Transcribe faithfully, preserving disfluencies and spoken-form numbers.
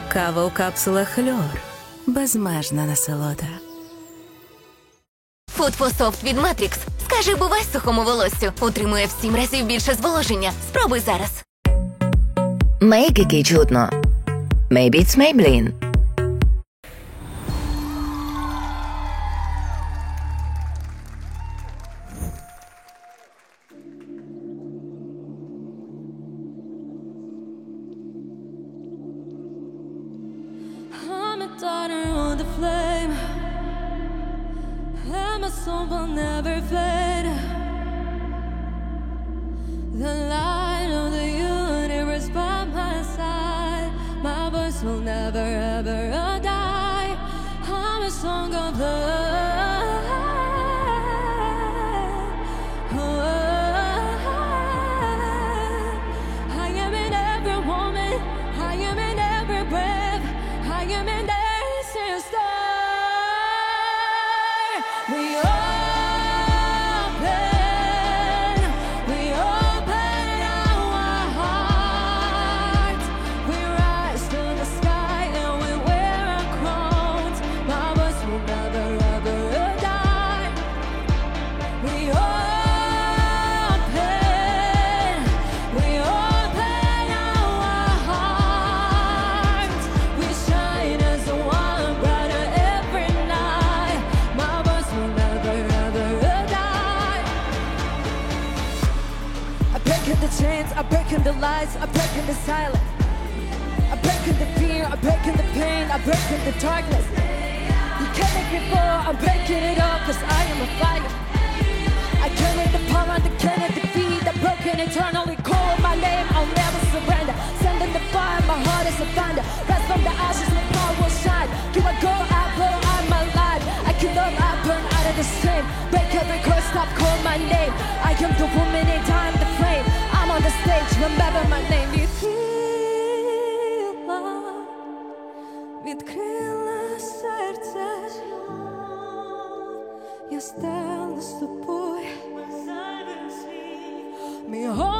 Кава у капсулах Льор. Безмежна насолода. Фудфософт від Матрікс. Скаже бувай сухому волоссю. Утримує в сім разів більше зволоження. Спробуй зараз. Make який чутно. Maybe it's Maybelline. I'm a daughter of the flame, and my soul will never fade. The light of the universe by my side, my voice will never ever die. I'm a song of love. I am in every woman, I am in every breath, I am in every star. We open, we open our hearts. We rise to the sky and we wear our crowns. My voice will never ever die. We open, we open our hearts. We shine as one brighter every night. My voice will never ever die. I break in the chains, I break in the lies, I break in the silence. I break in the fear, I break in the pain, I break in the darkness. You can't make me fall, I'm breaking it all, cause I am a fire. I can't hit the power, I can't defeat the broken eternally. Call my name, I'll never surrender. Sending the fire, my heart is a thunder. Rise from the ashes, my power will shine. You are go, I blow, I'm alive. I kill up, I burn out of the flame. Break every curse, stop, call my name. I am the woman in time, the flame. I'm on the stage, remember my name. Відкрила, відкрила серце. Я стала з тобою. Мій